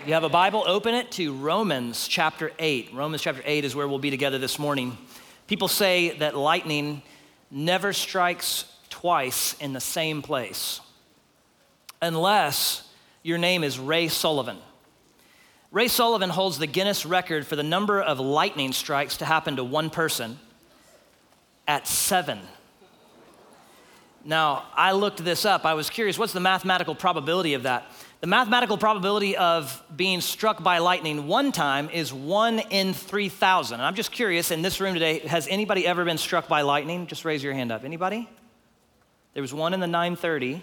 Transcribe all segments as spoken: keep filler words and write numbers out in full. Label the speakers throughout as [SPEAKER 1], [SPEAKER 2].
[SPEAKER 1] You have a Bible, open it to Romans chapter eight. Romans chapter eight is where we'll be together this morning. People say that lightning never strikes twice in the same place, unless your name is Ray Sullivan. Ray Sullivan holds the Guinness record for the number of lightning strikes to happen to one person at seven. Now, I looked this up. I was curious, what's the mathematical probability of that? The mathematical probability of being struck by lightning one time is one in three thousand. And I'm just curious, in this room today, has anybody ever been struck by lightning? Just raise your hand up. Anybody? There was one in the nine thirty.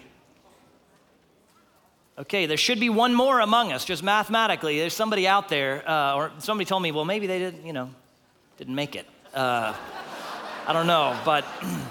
[SPEAKER 1] Okay, there should be one more among us, just mathematically. There's somebody out there, uh, or somebody told me, well, maybe they did, you know, didn't make it. Uh, I don't know, but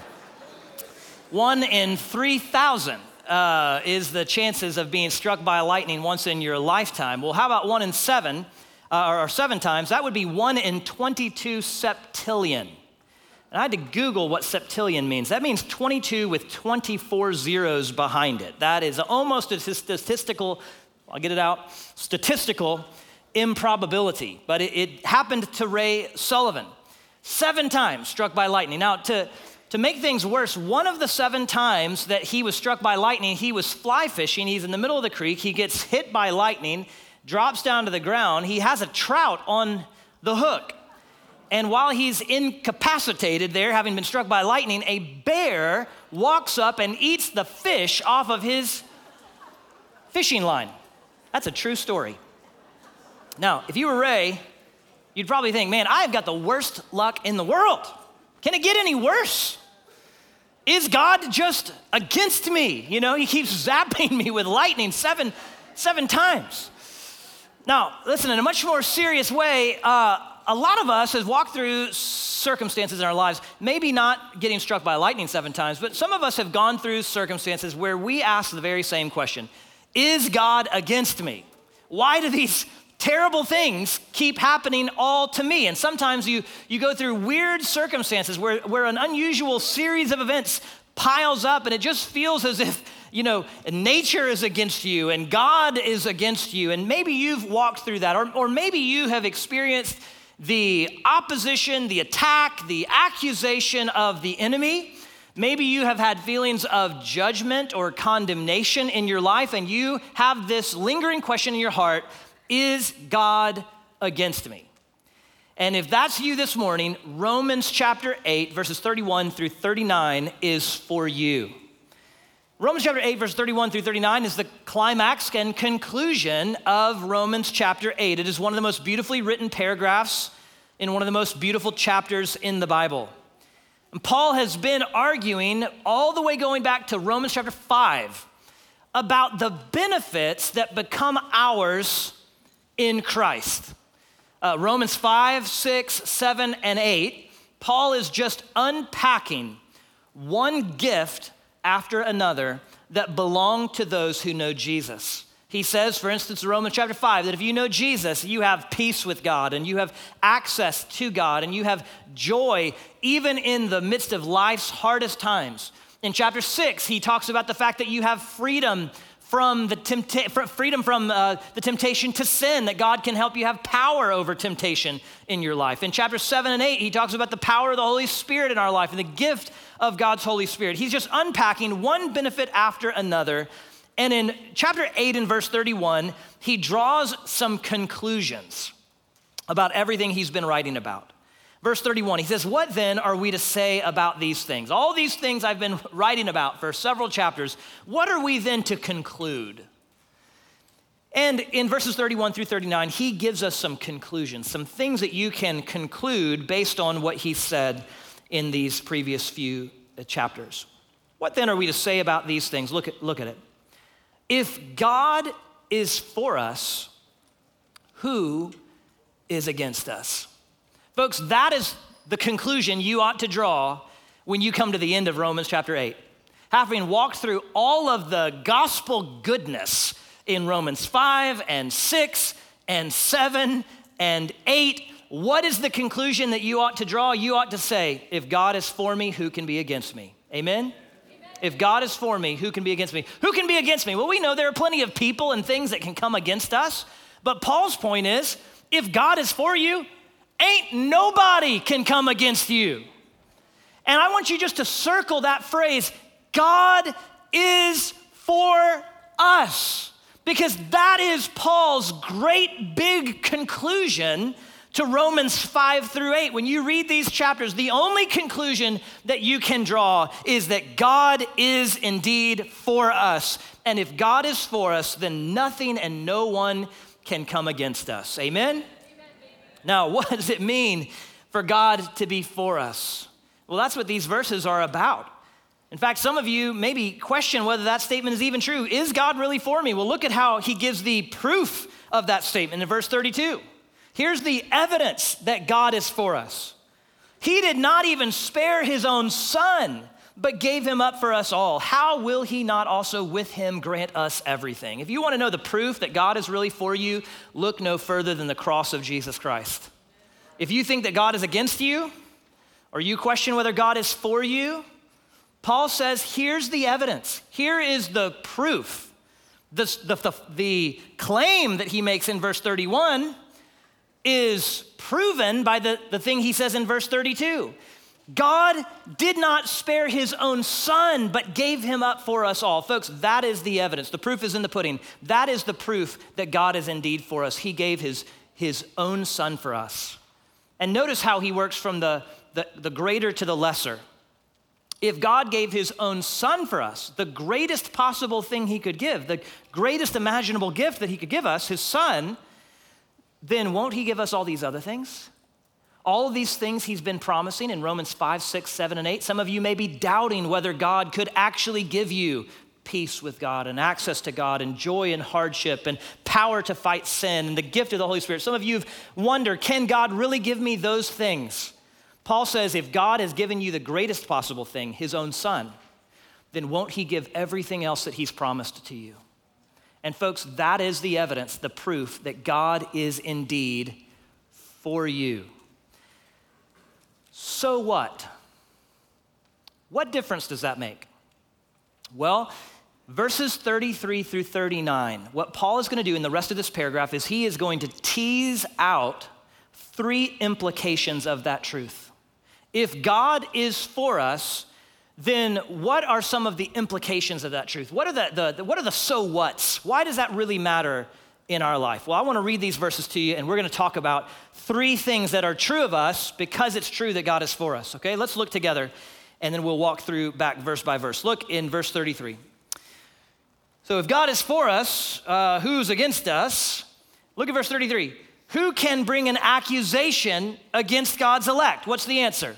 [SPEAKER 1] one in three thousand. Uh, is the chances of being struck by lightning once in your lifetime. Well, how about one in seven, uh, or seven times? That would be one in twenty-two septillion. And I had to Google what septillion means. That means twenty-two with twenty-four zeros behind it. That is almost a statistical, I'll get it out, statistical improbability. But it, it happened to Ray Sullivan. Seven times struck by lightning. Now, to To make things worse, one of the seven times that he was struck by lightning, he was fly fishing. He's in the middle of the creek. He gets hit by lightning, drops down to the ground. He has a trout on the hook. And while he's incapacitated there, having been struck by lightning, a bear walks up and eats the fish off of his fishing line. That's a true story. Now, if you were Ray, you'd probably think, man, I've got the worst luck in the world. Can it get any worse? Is God just against me? You know, he keeps zapping me with lightning seven, seven times. Now, listen, in a much more serious way, uh, a lot of us have walked through circumstances in our lives, maybe not getting struck by lightning seven times, but some of us have gone through circumstances where we ask the very same question: is God against me? Why do these terrible things keep happening all to me? And sometimes you, you go through weird circumstances where, where an unusual series of events piles up, and it just feels as if, you know, nature is against you and God is against you. And maybe you've walked through that, or, or maybe you have experienced the opposition, the attack, the accusation of the enemy. Maybe you have had feelings of judgment or condemnation in your life, and you have this lingering question in your heart: is God against me? And if that's you this morning, Romans chapter eight, verses thirty-one through thirty-nine is for you. Romans chapter eight, verse thirty-one through thirty-nine is the climax and conclusion of Romans chapter eight. It is one of the most beautifully written paragraphs in one of the most beautiful chapters in the Bible. And Paul has been arguing all the way going back to Romans chapter five about the benefits that become ours in Christ. Uh, Romans five, six, seven, and eight, Paul is just unpacking one gift after another that belong to those who know Jesus. He says, for instance, in Romans chapter five, that if you know Jesus, you have peace with God, and you have access to God, and you have joy even in the midst of life's hardest times. In chapter six, he talks about the fact that you have freedom from the tempta- freedom from uh, the temptation to sin, that God can help you have power over temptation in your life. In chapter seven and eight, he talks about the power of the Holy Spirit in our life and the gift of God's Holy Spirit. He's just unpacking one benefit after another. And in chapter eight and verse thirty-one, he draws some conclusions about everything he's been writing about. Verse thirty-one, he says, what then are we to say about these things? All these things I've been writing about for several chapters, what are we then to conclude? And in verses thirty-one through thirty-nine, he gives us some conclusions, some things that you can conclude based on what he said in these previous few chapters. What then are we to say about these things? Look at, look at it. If God is for us, who is against us? Folks, that is the conclusion you ought to draw when you come to the end of Romans chapter eight. Having walked through all of the gospel goodness in Romans five and six and seven and eight, what is the conclusion that you ought to draw? You ought to say, if God is for me, who can be against me? Amen? If God is for me, who can be against me? Who can be against me? Well, we know there are plenty of people and things that can come against us. But Paul's point is, if God is for you, ain't nobody can come against you. And I want you just to circle that phrase, God is for us. Because that is Paul's great big conclusion to Romans five through eight. When you read these chapters, the only conclusion that you can draw is that God is indeed for us. And if God is for us, then nothing and no one can come against us. Amen? Amen. Now, what does it mean for God to be for us? Well, that's what these verses are about. In fact, some of you maybe question whether that statement is even true. Is God really for me? Well, look at how he gives the proof of that statement in verse thirty-two. Here's the evidence that God is for us. He did not even spare his own son, but gave him up for us all. How will he not also with him grant us everything? If you want to know the proof that God is really for you, look no further than the cross of Jesus Christ. If you think that God is against you, or you question whether God is for you, Paul says, here's the evidence. Here is the proof. The, the, the, the claim that he makes in verse thirty-one is proven by the, the thing he says in verse thirty-two. God did not spare his own son, but gave him up for us all. Folks, that is the evidence. The proof is in the pudding. That is the proof that God is indeed for us. He gave his, his own son for us. And notice how he works from the, the, the greater to the lesser. If God gave his own son for us, the greatest possible thing he could give, the greatest imaginable gift that he could give us, his son, then won't he give us all these other things? All of these things he's been promising in Romans five, six, seven, and eight. Some of you may be doubting whether God could actually give you peace with God and access to God and joy in hardship and power to fight sin and the gift of the Holy Spirit. Some of you wonder, can God really give me those things? Paul says, if God has given you the greatest possible thing, his own son, then won't he give everything else that he's promised to you? And folks, that is the evidence, the proof that God is indeed for you. So what? What difference does that make? Well, verses thirty-three through thirty-nine, what Paul is going to do in the rest of this paragraph is he is going to tease out three implications of that truth. If God is for us, then what are some of the implications of that truth? What are the, the, the what are the so whats? Why does that really matter in our life? Well, I want to read these verses to you, and we're going to talk about three things that are true of us because it's true that God is for us, okay? Let's look together, and then we'll walk through back verse by verse. Look in verse thirty-three. So if God is for us, uh, who's against us? Look at verse thirty-three. Who can bring an accusation against God's elect? What's the answer?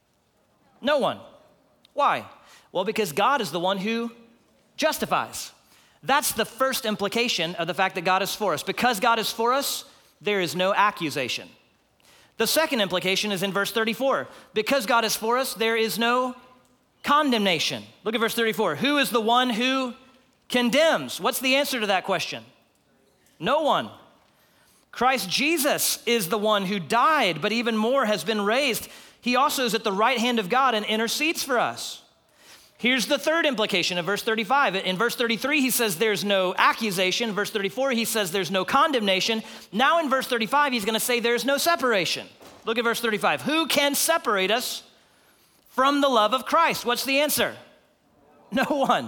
[SPEAKER 1] No one. Why? Well, because God is the one who justifies. That's the first implication of the fact that God is for us. Because God is for us, there is no accusation. The second implication is in verse thirty-four. Because God is for us, there is no condemnation. Look at verse thirty-four. Who is the one who condemns? What's the answer to that question? No one. Christ Jesus is the one who died, but even more has been raised. He also is at the right hand of God and intercedes for us. Here's the third implication of verse thirty-five. In verse thirty-three, he says there's no accusation. Verse thirty-four, he says there's no condemnation. Now in verse thirty-five, he's going to say there's no separation. Look at verse thirty-five. Who can separate us from the love of Christ? What's the answer? No one.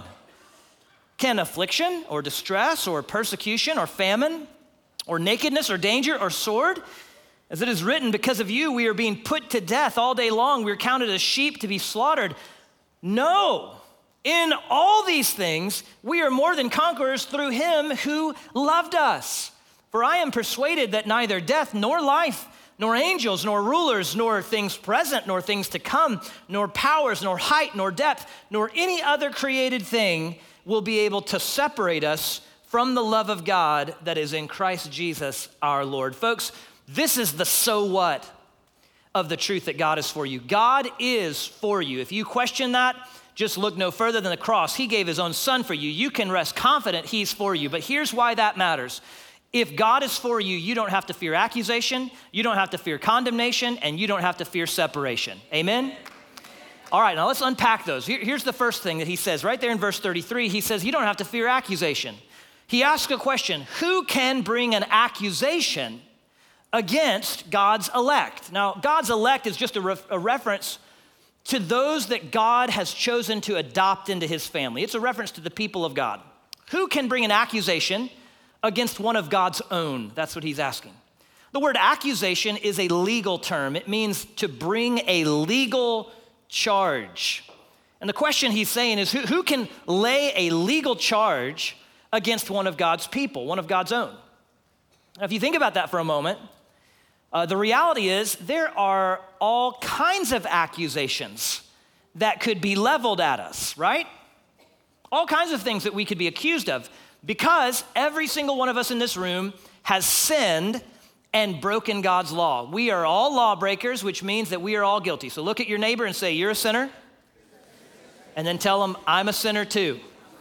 [SPEAKER 1] Can affliction or distress or persecution or famine or nakedness or danger or sword? As it is written, because of you, we are being put to death all day long. We are counted as sheep to be slaughtered. No, in all these things, we are more than conquerors through him who loved us. For I am persuaded that neither death nor life, nor angels, nor rulers, nor things present, nor things to come, nor powers, nor height, nor depth, nor any other created thing will be able to separate us from the love of God that is in Christ Jesus our Lord. Folks, this is the so what of the truth that God is for you. God is for you. If you question that, just look no further than the cross. He gave his own son for you. You can rest confident he's for you. But here's why that matters. If God is for you, you don't have to fear accusation, you don't have to fear condemnation, and you don't have to fear separation. Amen? All right, now let's unpack those. Here, here's the first thing that he says right there in verse thirty-three. He says you don't have to fear accusation. He asks a question: who can bring an accusation against God's elect? Now, God's elect is just a, re- a reference to those that God has chosen to adopt into his family. It's a reference to the people of God. Who can bring an accusation against one of God's own? That's what he's asking. The word accusation is a legal term. It means to bring a legal charge. And the question he's saying is, who, who can lay a legal charge against one of God's people, one of God's own? Now, if you think about that for a moment, uh, the reality is there are all kinds of accusations that could be leveled at us, right? All kinds of things that we could be accused of, because every single one of us in this room has sinned and broken God's law. We are all lawbreakers, which means that we are all guilty. So look at your neighbor and say, "You're a sinner." And then tell them, "I'm a sinner too."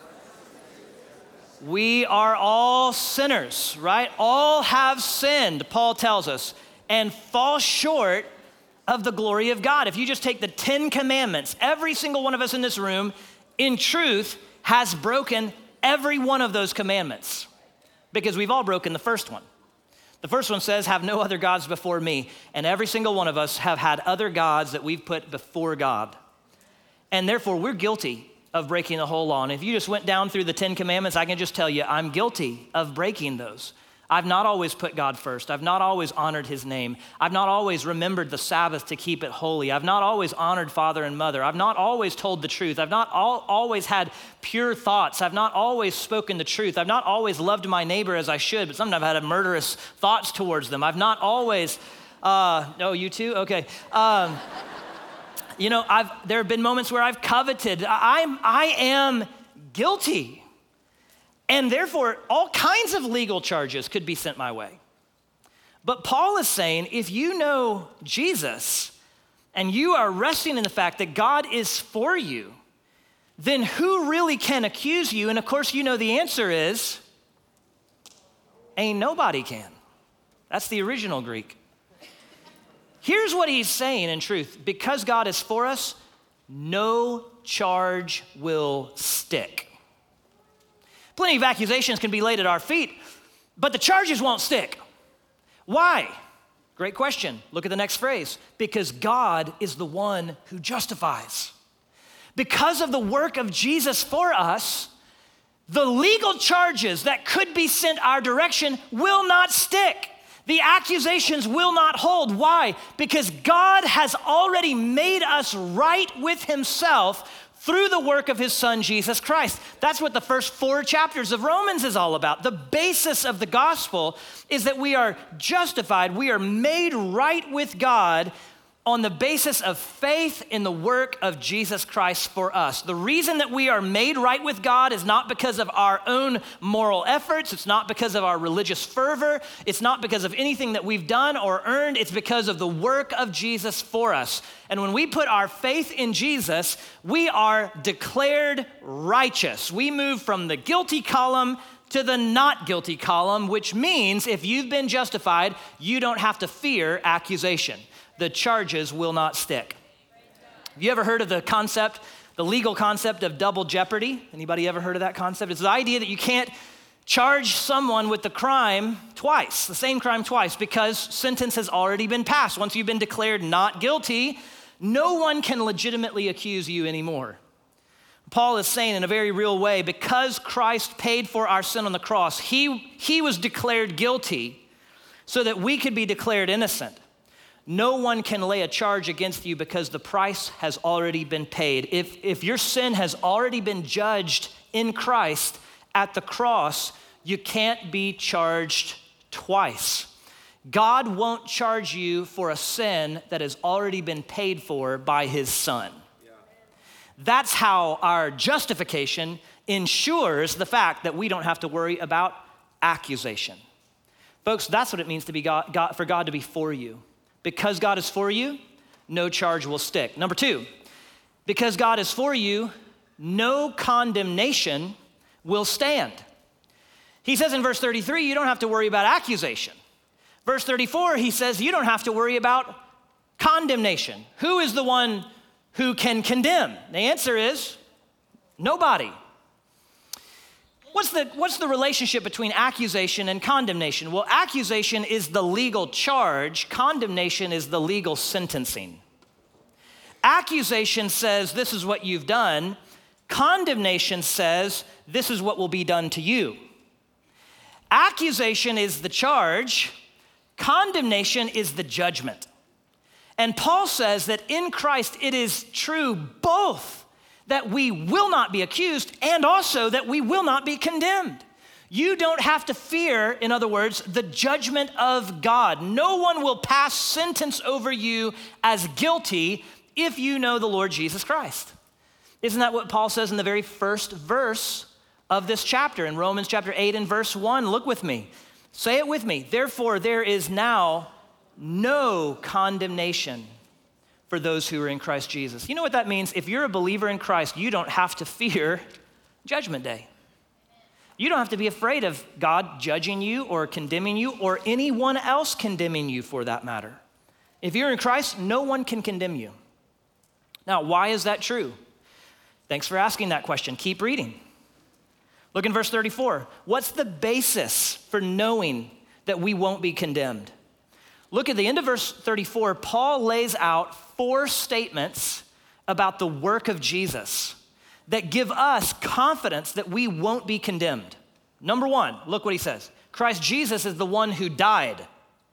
[SPEAKER 1] We are all sinners, right? All have sinned, Paul tells us, and fall short of the glory of God. If you just take the Ten Commandments, every single one of us in this room, in truth, has broken every one of those commandments, because we've all broken the first one. The first one says, "Have no other gods before me." And every single one of us have had other gods that we've put before God. And therefore, we're guilty of breaking the whole law. And if you just went down through the Ten Commandments, I can just tell you, I'm guilty of breaking those. I've not always put God first. I've not always honored his name. I've not always remembered the Sabbath to keep it holy. I've not always honored father and mother. I've not always told the truth. I've not all, always had pure thoughts. I've not always spoken the truth. I've not always loved my neighbor as I should, but sometimes I've had murderous thoughts towards them. I've not always, uh, oh, you too? Okay. Um, you know, I've, there have been moments where I've coveted. I'm, I am guilty. And therefore, all kinds of legal charges could be sent my way. But Paul is saying, if you know Jesus and you are resting in the fact that God is for you, then who really can accuse you? And of course, you know the answer is, ain't nobody can. That's the original Greek. Here's what he's saying in truth: because God is for us, no charge will stick. Plenty of accusations can be laid at our feet, but the charges won't stick. Why? Great question. Look at the next phrase. Because God is the one who justifies. Because of the work of Jesus for us, the legal charges that could be sent our direction will not stick. The accusations will not hold. Why? Because God has already made us right with himself through the work of his son, Jesus Christ. That's what the first four chapters of Romans is all about. The basis of the gospel is that we are justified, we are made right with God on the basis of faith in the work of Jesus Christ for us. The reason that we are made right with God is not because of our own moral efforts. It's not because of our religious fervor. It's not because of anything that we've done or earned. It's because of the work of Jesus for us. And when we put our faith in Jesus, we are declared righteous. We move from the guilty column to the not guilty column, which means if you've been justified, you don't have to fear accusation. The charges will not stick. Have you ever heard of the concept, the legal concept of double jeopardy? Anybody ever heard of that concept? It's the idea that you can't charge someone with the crime twice, the same crime twice, because sentence has already been passed. Once you've been declared not guilty, no one can legitimately accuse you anymore. Paul is saying in a very real way, because Christ paid for our sin on the cross, he, he was declared guilty so that we could be declared innocent. No one can lay a charge against you because the price has already been paid. If, if your sin has already been judged in Christ at the cross, you can't be charged twice. God won't charge you for a sin that has already been paid for by his son. Yeah. That's how our justification ensures the fact that we don't have to worry about accusation. Folks, that's what it means to be God, God, for God to be for you. Because God is for you, no charge will stick. Number two, because God is for you, no condemnation will stand. He says in verse thirty-three, you don't have to worry about accusation. Verse thirty-four, he says you don't have to worry about condemnation. Who is the one who can condemn? The answer is nobody. What's the, what's the relationship between accusation and condemnation? Well, accusation is the legal charge. Condemnation is the legal sentencing. Accusation says, this is what you've done. Condemnation says, this is what will be done to you. Accusation is the charge. Condemnation is the judgment. And Paul says that in Christ it is true both that we will not be accused and also that we will not be condemned. You don't have to fear, in other words, the judgment of God. No one will pass sentence over you as guilty if you know the Lord Jesus Christ. Isn't that what Paul says in the very first verse of this chapter in Romans chapter eight and verse one? Look with me. Say it with me. Therefore, there is now no condemnation for those who are in Christ Jesus. You know what that means? If you're a believer in Christ, you don't have to fear Judgment Day. You don't have to be afraid of God judging you or condemning you or anyone else condemning you for that matter. If you're in Christ, no one can condemn you. Now, why is that true? Thanks for asking that question. Keep reading. Look in verse thirty-four. What's the basis for knowing that we won't be condemned? Look at the end of verse thirty-four. Paul lays out four statements about the work of Jesus that give us confidence that we won't be condemned. Number one, look what he says. Christ Jesus is the one who died.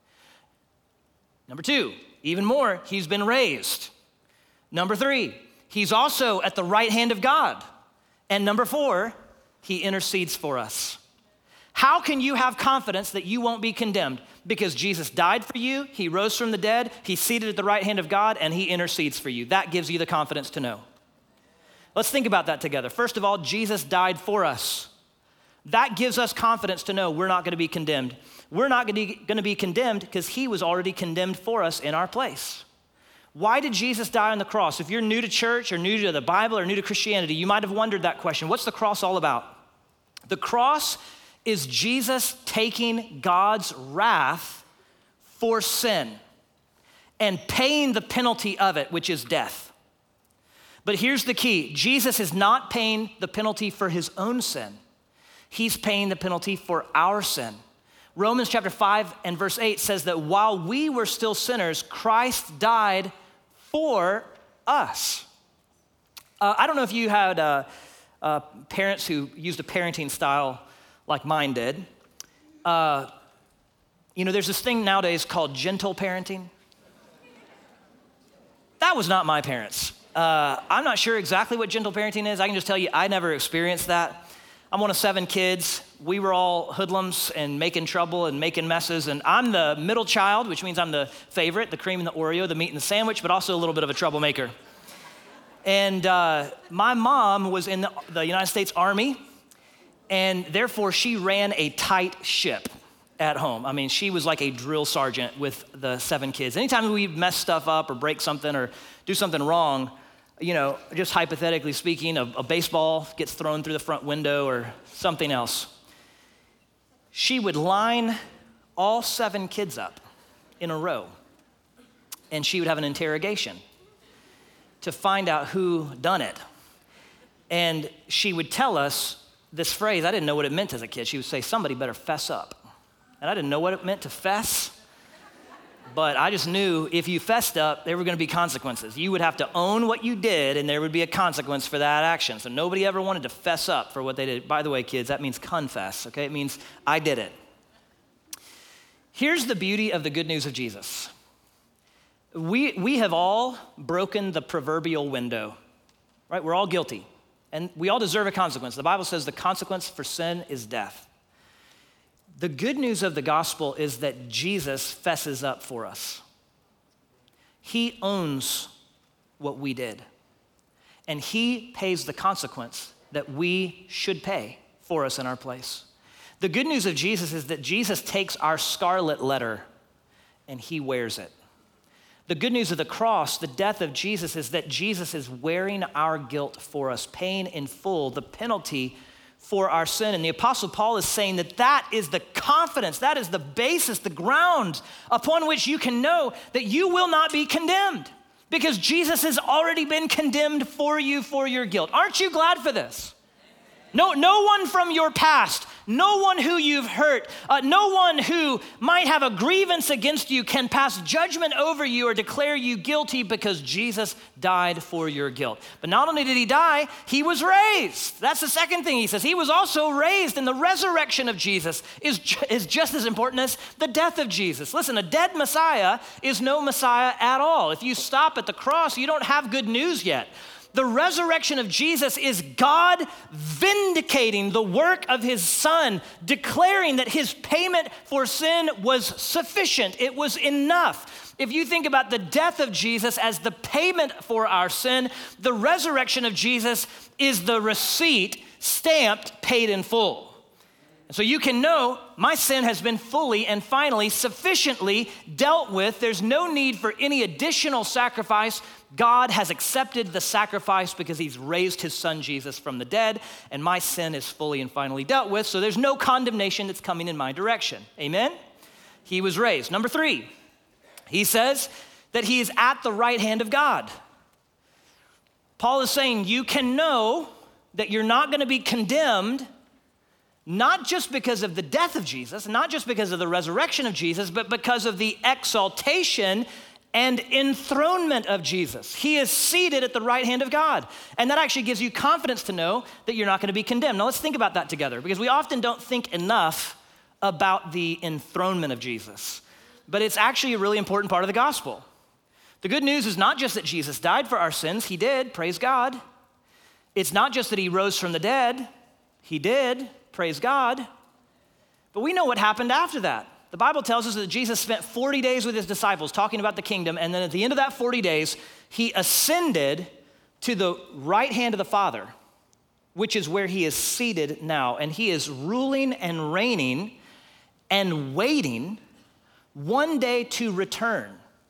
[SPEAKER 1] Number two, even more, he's been raised. Number three, he's also at the right hand of God. And number four, he intercedes for us. How can you have confidence that you won't be condemned? Because Jesus died for you, he rose from the dead, he's seated at the right hand of God, and he intercedes for you. That gives you the confidence to know. Let's think about that together. First of all, Jesus died for us. That gives us confidence to know we're not going to be condemned. We're not going to be condemned because he was already condemned for us in our place. Why did Jesus die on the cross? If you're new to church or new to the Bible or new to Christianity, you might have wondered that question. What's the cross all about? The cross is Jesus taking God's wrath for sin and paying the penalty of it, which is death. But here's the key. Jesus is not paying the penalty for his own sin. He's paying the penalty for our sin. Romans chapter five and verse eight says that while we were still sinners, Christ died for us. Uh, I don't know if you had uh, uh, parents who used a parenting style like mine did. Uh, you know, there's this thing nowadays called gentle parenting. That was not my parents. Uh, I'm not sure exactly what gentle parenting is. I can just tell you, I never experienced that. I'm one of seven kids. We were all hoodlums and making trouble and making messes. And I'm the middle child, which means I'm the favorite, the cream and the Oreo, the meat and the sandwich, but also a little bit of a troublemaker. And uh, my mom was in the, the United States Army, and therefore she ran a tight ship at home. I mean, she was like a drill sergeant with the seven kids. Anytime we mess stuff up or break something or do something wrong, you know, just hypothetically speaking, a, a baseball gets thrown through the front window or something else, she would line all seven kids up in a row, and she would have an interrogation to find out who done it. And she would tell us this phrase. I didn't know what it meant as a kid. She would say, somebody better fess up. And I didn't know what it meant to fess, but I just knew if you fessed up, there were gonna be consequences. You would have to own what you did, and there would be a consequence for that action. So nobody ever wanted to fess up for what they did. By the way, kids, that means confess, okay? It means I did it. Here's the beauty of the good news of Jesus. We, we have all broken the proverbial window, right? We're all guilty, and we all deserve a consequence. The Bible says the consequence for sin is death. The good news of the gospel is that Jesus fesses up for us. He owns what we did, and he pays the consequence that we should pay for us in our place. The good news of Jesus is that Jesus takes our scarlet letter and he wears it. The good news of the cross, the death of Jesus, is that Jesus is wearing our guilt for us, paying in full the penalty for our sin. And the Apostle Paul is saying that that is the confidence, that is the basis, the ground upon which you can know that you will not be condemned because Jesus has already been condemned for you for your guilt. Aren't you glad for this? No, no one from your past, no one who you've hurt, uh, no one who might have a grievance against you can pass judgment over you or declare you guilty because Jesus died for your guilt. But not only did he die, he was raised. That's the second thing he says. He was also raised, and the resurrection of Jesus is, ju- is just as important as the death of Jesus. Listen, a dead Messiah is no Messiah at all. If you stop at the cross, you don't have good news yet. The resurrection of Jesus is God vindicating the work of his Son, declaring that his payment for sin was sufficient. It was enough. If you think about the death of Jesus as the payment for our sin, the resurrection of Jesus is the receipt stamped paid in full. So you can know my sin has been fully and finally sufficiently dealt with. There's no need for any additional sacrifice. God has accepted the sacrifice because he's raised his son Jesus from the dead, and my sin is fully and finally dealt with. So there's no condemnation that's coming in my direction. Amen? He was raised. Number three, he says that he is at the right hand of God. Paul is saying you can know that you're not going to be condemned, not just because of the death of Jesus, not just because of the resurrection of Jesus, but because of the exaltation and enthronement of Jesus. He is seated at the right hand of God. And that actually gives you confidence to know that you're not going to be condemned. Now let's think about that together, because we often don't think enough about the enthronement of Jesus. But it's actually a really important part of the gospel. The good news is not just that Jesus died for our sins. He did, praise God. It's not just that he rose from the dead. He did, praise God. But we know what happened after that. The Bible tells us that Jesus spent forty days with his disciples talking about the kingdom, and then at the end of that forty days, he ascended to the right hand of the Father, which is where he is seated now, and he is ruling and reigning and waiting one day to return.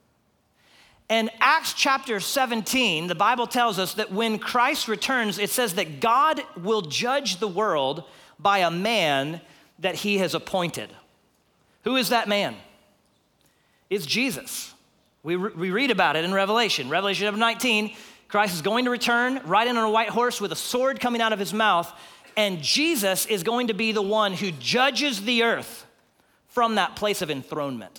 [SPEAKER 1] And Acts chapter seventeen, the Bible tells us that when Christ returns, it says that God will judge the world by a man that he has appointed. Who is that man? It's Jesus. We, re- we read about it in Revelation. Revelation chapter nineteen, Christ is going to return, riding on a white horse with a sword coming out of his mouth, and Jesus is going to be the one who judges the earth from that place of enthronement.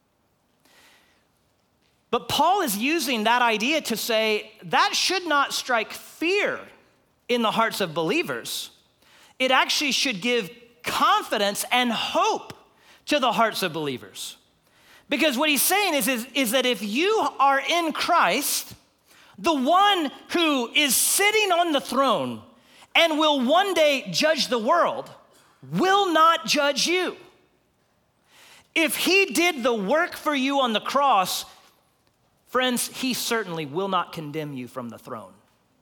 [SPEAKER 1] But Paul is using that idea to say that should not strike fear in the hearts of believers. It actually should give confidence and hope to the hearts of believers. Because what he's saying is, is, is that if you are in Christ, the one who is sitting on the throne and will one day judge the world will not judge you. If he did the work for you on the cross, friends, he certainly will not condemn you from the throne.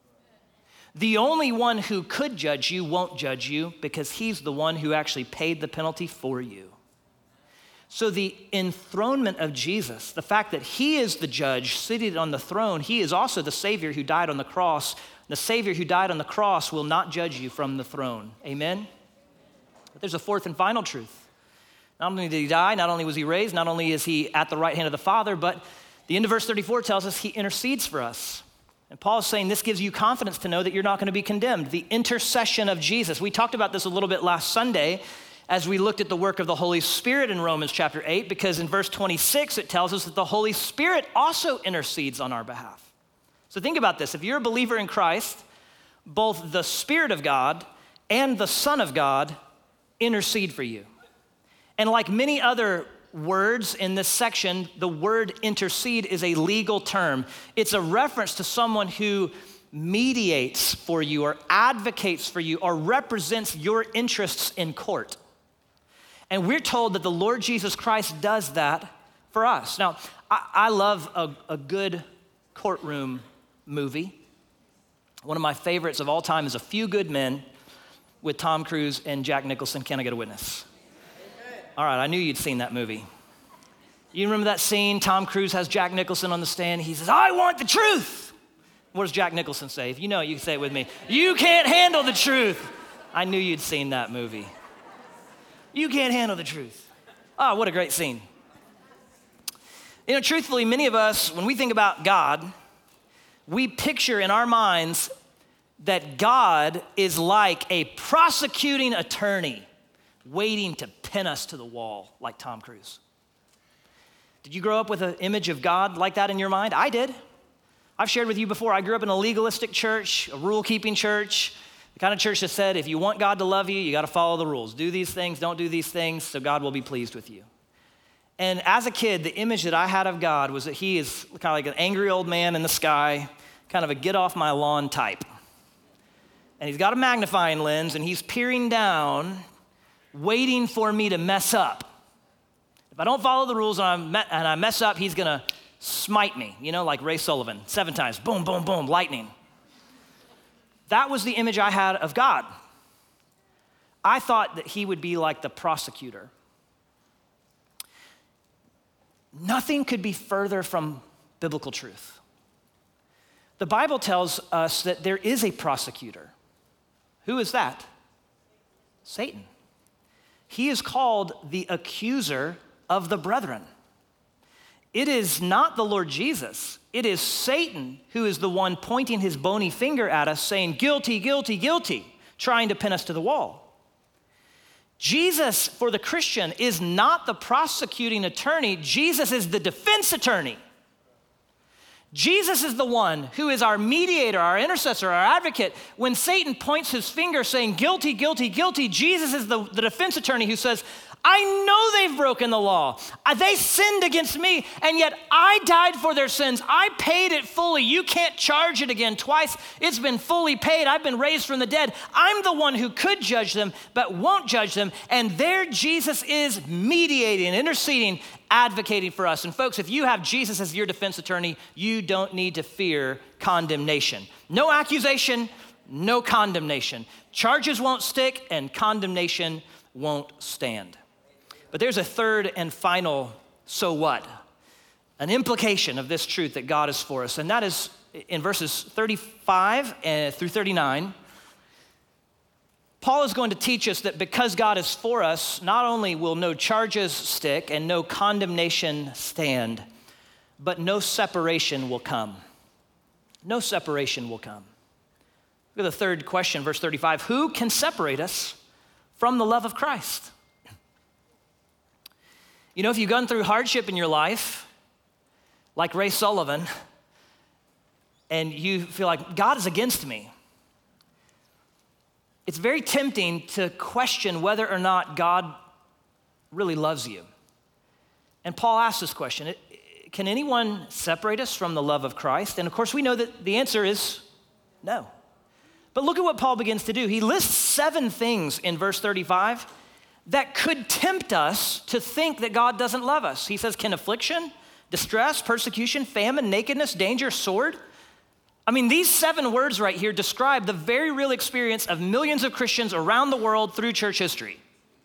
[SPEAKER 1] The only one who could judge you won't judge you because he's the one who actually paid the penalty for you. So the enthronement of Jesus, the fact that he is the judge seated on the throne, he is also the Savior who died on the cross. The Savior who died on the cross will not judge you from the throne. Amen? But there's a fourth and final truth. Not only did he die, not only was he raised, not only is he at the right hand of the Father, but the end of verse thirty-four tells us he intercedes for us. And Paul is saying this gives you confidence to know that you're not going to be condemned. The intercession of Jesus. We talked about this a little bit last Sunday as we looked at the work of the Holy Spirit in Romans chapter eight, because in verse twenty-six, it tells us that the Holy Spirit also intercedes on our behalf. So think about this. If you're a believer in Christ, both the Spirit of God and the Son of God intercede for you. And like many other words in this section, the word intercede is a legal term. It's a reference to someone who mediates for you or advocates for you or represents your interests in court. And we're told that the Lord Jesus Christ does that for us. Now, I, I love a, a good courtroom movie. One of my favorites of all time is A Few Good Men with Tom Cruise and Jack Nicholson. Can I get a witness? All right, I knew you'd seen that movie. You remember that scene? Tom Cruise has Jack Nicholson on the stand. He says, I want the truth. What does Jack Nicholson say? If you know it, you can say it with me. You can't handle the truth. I knew you'd seen that movie. You can't handle the truth. Oh, what a great scene. You know, truthfully, many of us, when we think about God, we picture in our minds that God is like a prosecuting attorney waiting to pin us to the wall like Tom Cruise. Did you grow up with an image of God like that in your mind? I did. I've shared with you before, I grew up in a legalistic church, a rule-keeping church, the kind of church that said, if you want God to love you, you got to follow the rules. Do these things, don't do these things, so God will be pleased with you. And as a kid, the image that I had of God was that he is kind of like an angry old man in the sky, kind of a get-off-my-lawn type. And he's got a magnifying lens, and he's peering down, waiting for me to mess up. If I don't follow the rules and I, me- and I mess up, he's going to smite me, you know, like Ray Sullivan, seven times, boom, boom, boom, lightning. That was the image I had of God. I thought that he would be like the prosecutor. Nothing could be further from biblical truth. The Bible tells us that there is a prosecutor. Who is that? Satan. He is called the accuser of the brethren. It is not the Lord Jesus. It is Satan who is the one pointing his bony finger at us saying, guilty, guilty, guilty, trying to pin us to the wall. Jesus, for the Christian, is not the prosecuting attorney. Jesus is the defense attorney. Jesus is the one who is our mediator, our intercessor, our advocate. When Satan points his finger saying, guilty, guilty, guilty, Jesus is the, the defense attorney who says, I know they've broken the law. They sinned against me, and yet I died for their sins. I paid it fully. You can't charge it again twice. It's been fully paid. I've been raised from the dead. I'm the one who could judge them, but won't judge them. And there Jesus is mediating, interceding, advocating for us. And folks, if you have Jesus as your defense attorney, you don't need to fear condemnation. No accusation, no condemnation. Charges won't stick, and condemnation won't stand. But there's a third and final so what, an implication of this truth that God is for us, and that is in verses thirty-five through thirty-nine. Paul is going to teach us that because God is for us, not only will no charges stick and no condemnation stand, but no separation will come. No separation will come. Look at the third question, verse thirty-five. Who can separate us from the love of Christ? You know, if you've gone through hardship in your life, like Ray Sullivan, and you feel like God is against me, it's very tempting to question whether or not God really loves you. And Paul asks this question, can anyone separate us from the love of Christ? And of course, we know that the answer is no. But look at what Paul begins to do. He lists seven things in verse thirty-five that could tempt us to think that God doesn't love us. He says, can affliction, distress, persecution, famine, nakedness, danger, sword? I mean, these seven words right here describe the very real experience of millions of Christians around the world through church history.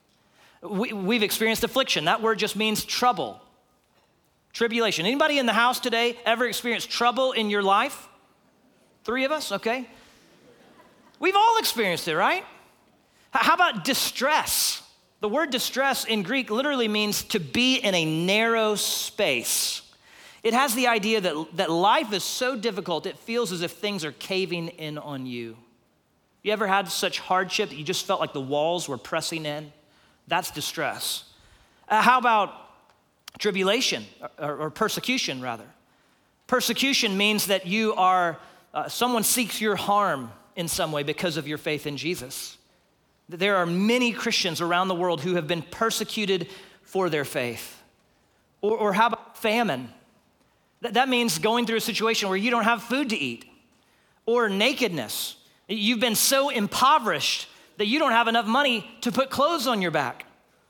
[SPEAKER 1] We, we've experienced affliction. That word just means trouble, tribulation. Anybody in the house today ever experienced trouble in your life? Three of us, okay. We've all experienced it, right? How about distress? The word distress in Greek literally means to be in a narrow space. It has the idea that, that life is so difficult, it feels as if things are caving in on you. You ever had such hardship that you just felt like the walls were pressing in? That's distress. Uh, how about tribulation, or, or persecution rather? Persecution means that you are, uh, someone seeks your harm in some way because of your faith in Jesus. There are many Christians around the world who have been persecuted for their faith. Or, or how about famine? That, that means going through a situation where you don't have food to eat. Or nakedness. You've been so impoverished that you don't have enough money to put clothes on your back.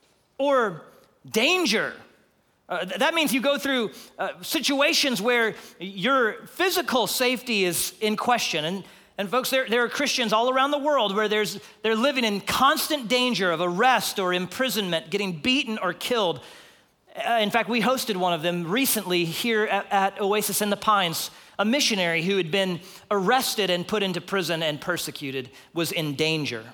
[SPEAKER 1] Or danger. Uh, that means you go through uh, situations where your physical safety is in question. And And folks, there, there are Christians all around the world where there's, they're living in constant danger of arrest or imprisonment, getting beaten or killed. Uh, in fact, we hosted one of them recently here at, at Oasis in the Pines. A missionary who had been arrested and put into prison and persecuted was in danger.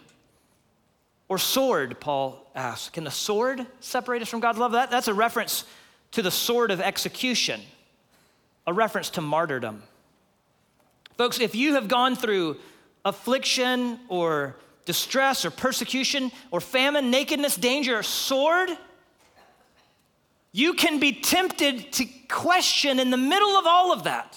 [SPEAKER 1] Or sword, Paul asks. Can the sword separate us from God's love? That, that's a reference to the sword of execution, a reference to martyrdom. Folks, if you have gone through affliction or distress or persecution or famine, nakedness, danger, or sword, you can be tempted to question in the middle of all of that,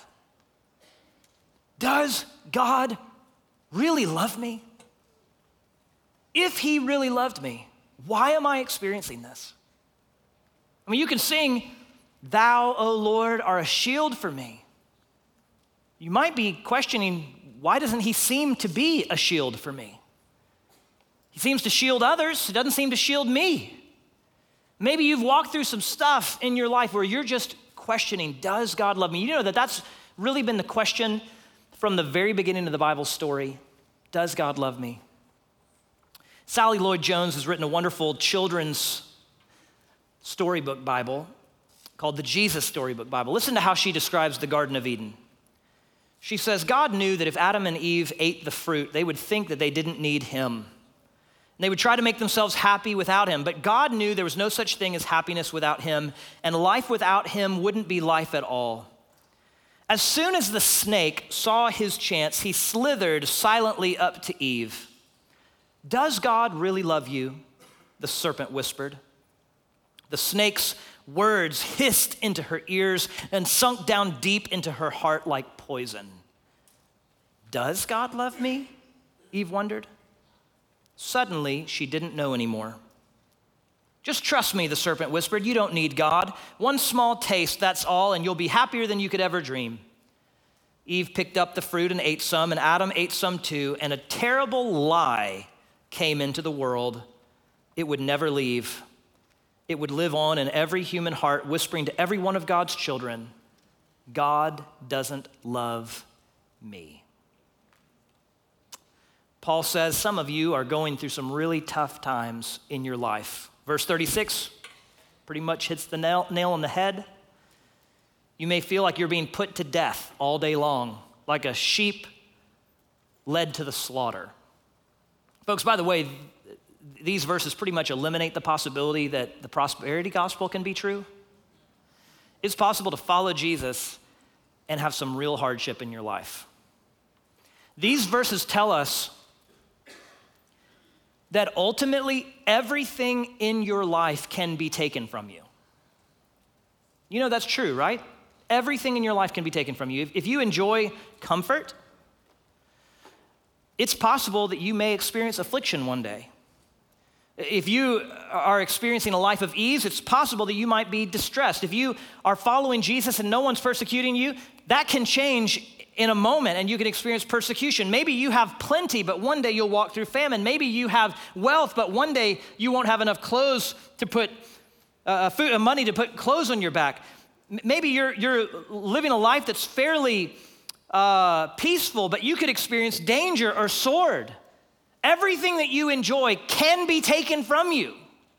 [SPEAKER 1] does God really love me? If he really loved me, why am I experiencing this? I mean, you can sing, "Thou, O Lord, are a shield for me." You might be questioning, why doesn't he seem to be a shield for me? He seems to shield others. He doesn't seem to shield me. Maybe you've walked through some stuff in your life where you're just questioning, does God love me? You know that that's really been the question from the very beginning of the Bible story. Does God love me? Sally Lloyd-Jones has written a wonderful children's storybook Bible called the Jesus Storybook Bible. Listen to how she describes the Garden of Eden. She says, God knew that if Adam and Eve ate the fruit, they would think that they didn't need him. And they would try to make themselves happy without him. But God knew there was no such thing as happiness without him, and life without him wouldn't be life at all. As soon as the snake saw his chance, he slithered silently up to Eve. Does God really love you? The serpent whispered. The snake's words hissed into her ears and sunk down deep into her heart like poison. Does God love me? Eve wondered. Suddenly, she didn't know anymore. Just trust me, the serpent whispered. You don't need God. One small taste, that's all, and you'll be happier than you could ever dream. Eve picked up the fruit and ate some, and Adam ate some too, and a terrible lie came into the world. It would never leave. It would live on in every human heart, whispering to every one of God's children, God doesn't love me. Paul says some of you are going through some really tough times in your life. Verse thirty-six pretty much hits the nail, nail on the head. You may feel like you're being put to death all day long, like a sheep led to the slaughter. Folks, by the way, these verses pretty much eliminate the possibility that the prosperity gospel can be true. It's possible to follow Jesus and have some real hardship in your life. These verses tell us that ultimately everything in your life can be taken from you. You know that's true, right? Everything in your life can be taken from you. If, if you enjoy comfort, it's possible that you may experience affliction one day. If you are experiencing a life of ease, it's possible that you might be distressed. If you are following Jesus and no one's persecuting you, that can change in a moment and you can experience persecution. Maybe you have plenty, but one day you'll walk through famine. Maybe you have wealth, but one day you won't have enough clothes to put, uh, food, uh, money to put clothes on your back. Maybe you're, you're living a life that's fairly uh, peaceful, but you could experience danger or sword. Everything that you enjoy can be taken from you,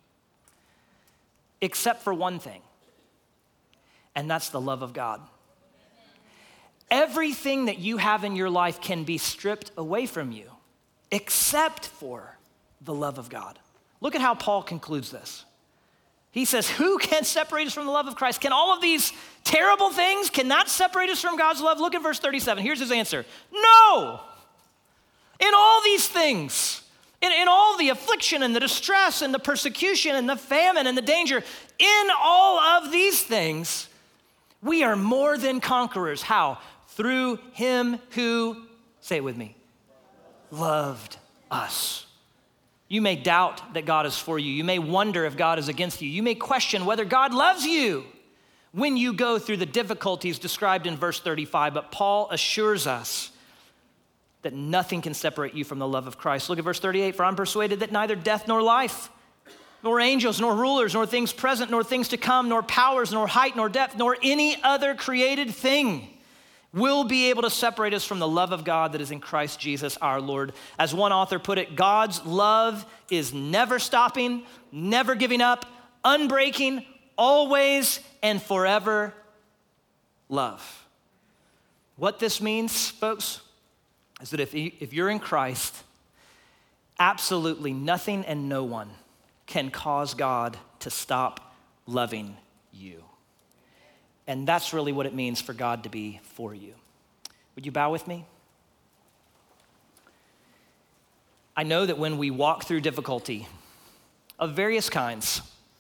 [SPEAKER 1] except for one thing, and that's the love of God. Everything that you have in your life can be stripped away from you, except for the love of God. Look at how Paul concludes this. He says, who can separate us from the love of Christ? Can all of these terrible things, can that separate us from God's love? Look at verse thirty-seven. Here's his answer. No! In all these things, in, in all the affliction and the distress and the persecution and the famine and the danger, in all of these things, we are more than conquerors. How? Through him who, say it with me, loved us. You may doubt that God is for you. You may wonder if God is against you. You may question whether God loves you when you go through the difficulties described in verse thirty-five. But Paul assures us that nothing can separate you from the love of Christ. Look at verse thirty-eight. For I'm persuaded that neither death nor life, nor angels, nor rulers, nor things present, nor things to come, nor powers, nor height, nor depth, nor any other created thing will be able to separate us from the love of God that is in Christ Jesus our Lord. As one author put it, God's love is never stopping, never giving up, unbreaking, always and forever love. What this means, folks, is that if, if you're in Christ, absolutely nothing and no one can cause God to stop loving you. And that's really what it means for God to be for you. Would you bow with me? I know that when we walk through difficulty of various kinds,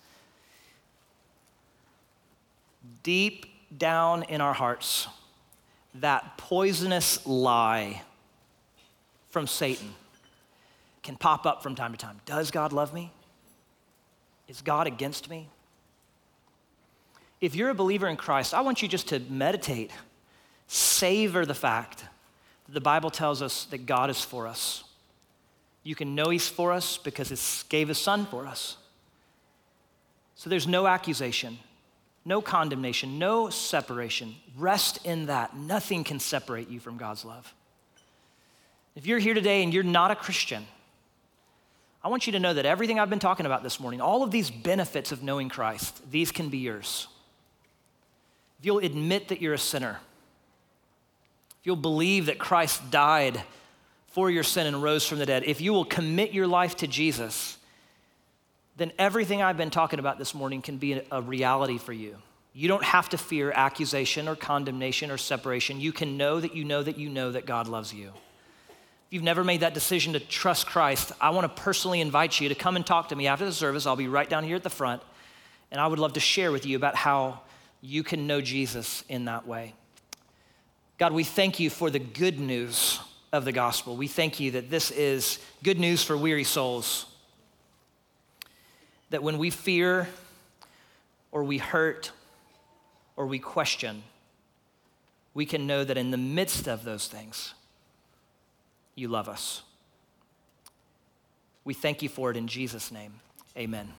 [SPEAKER 1] deep down in our hearts, that poisonous lie from Satan can pop up from time to time. Does God love me? Is God against me? If you're a believer in Christ, I want you just to meditate, savor the fact that the Bible tells us that God is for us. You can know he's for us because he gave his son for us. So there's no accusation, no condemnation, no separation. Rest in that. Nothing can separate you from God's love. If you're here today and you're not a Christian, I want you to know that everything I've been talking about this morning, all of these benefits of knowing Christ, these can be yours. If you'll admit that you're a sinner, if you'll believe that Christ died for your sin and rose from the dead, if you will commit your life to Jesus, then everything I've been talking about this morning can be a reality for you. You don't have to fear accusation or condemnation or separation. You can know that you know that you know that God loves you. If you've never made that decision to trust Christ, I want to personally invite you to come and talk to me after the service. I'll be right down here at the front, and I would love to share with you about how you can know Jesus in that way. God, we thank you for the good news of the gospel. We thank you that this is good news for weary souls. That when we fear or we hurt or we question, we can know that in the midst of those things, you love us. We thank you for it in Jesus' name. Amen.